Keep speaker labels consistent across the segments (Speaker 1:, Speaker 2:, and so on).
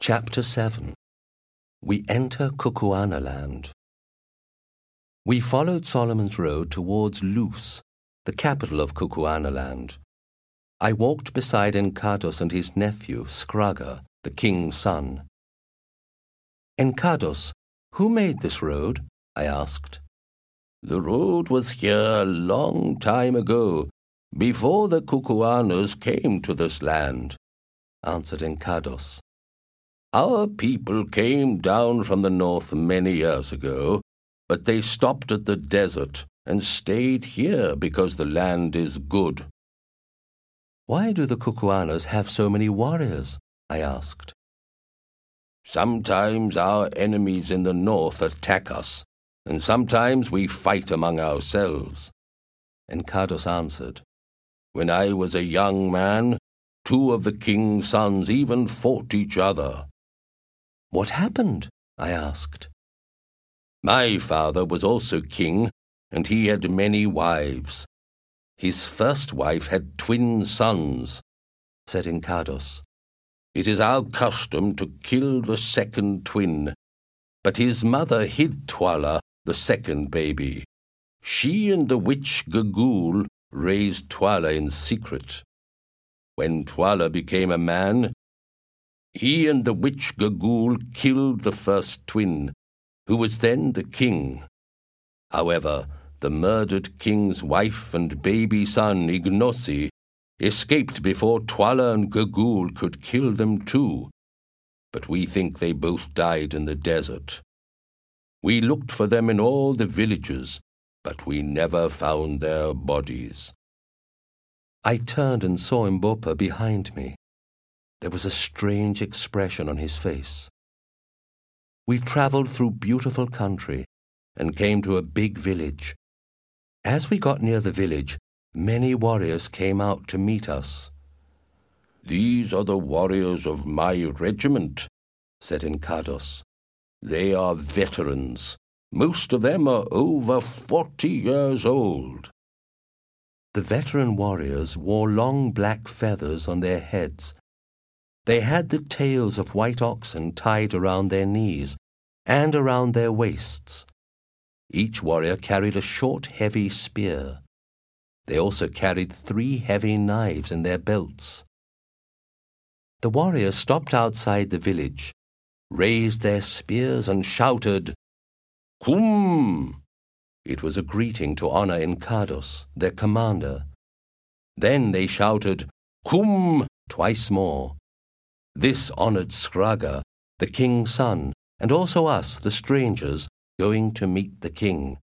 Speaker 1: Chapter 7. We enter Kukuanaland. We followed Solomon's road towards Luz, the capital of Kukuanaland. I walked beside Enkados and his nephew, Skraga, the king's son. Enkados, who made this road? I asked.
Speaker 2: The road was here a long time ago, before the Kukuanas came to this land,
Speaker 1: answered Enkados.
Speaker 2: Our people came down from the north many years ago, but they stopped at the desert and stayed here because the land is good.
Speaker 1: Why do the Kukuanas have so many warriors? I asked.
Speaker 2: Sometimes our enemies in the north attack us, and sometimes we fight among ourselves.
Speaker 1: Enkados answered.
Speaker 2: When I was a young man, 2 of the king's sons even fought each other.
Speaker 1: What happened? I asked.
Speaker 2: My father was also king, and he had many wives. His first wife had twin sons,
Speaker 1: said Enkados.
Speaker 2: It is our custom to kill the second twin, but his mother hid Twala, the second baby. She and the witch Gagul raised Twala in secret. When Twala became a man, he and the witch Gagul killed the first twin, who was then the king. However, the murdered king's wife and baby son, Ignosi, escaped before Twala and Gagul could kill them too. But we think they both died in the desert. We looked for them in all the villages, but we never found their bodies.
Speaker 1: I turned and saw Mbopa behind me. There was a strange expression on his face. We travelled through beautiful country and came to a big village. As we got near the village, many warriors came out to meet us.
Speaker 2: These are the warriors of my regiment, said Enkados. They are veterans. Most of them are over 40 years old.
Speaker 1: The veteran warriors wore long black feathers on their heads. They had the tails of white oxen tied around their knees and around their waists. Each warrior carried a short, heavy spear. They also carried 3 heavy knives in their belts. The warriors stopped outside the village, raised their spears and shouted, "Kum!" It was a greeting to honor Enkados, their commander. Then they shouted, "Kum!" twice more. This honored Skraga, the king's son, and also us, the strangers, going to meet the king.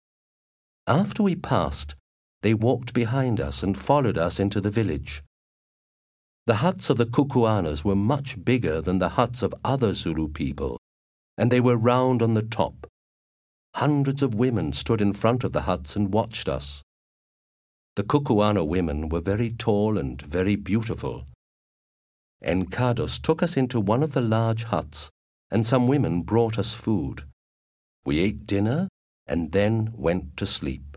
Speaker 1: After we passed, they walked behind us and followed us into the village. The huts of the Kukuanas were much bigger than the huts of other Zulu people, and they were round on the top. Hundreds of women stood in front of the huts and watched us. The Kukuana women were very tall and very beautiful. Enkados took us into one of the large huts, and some women brought us food. We ate dinner and then went to sleep.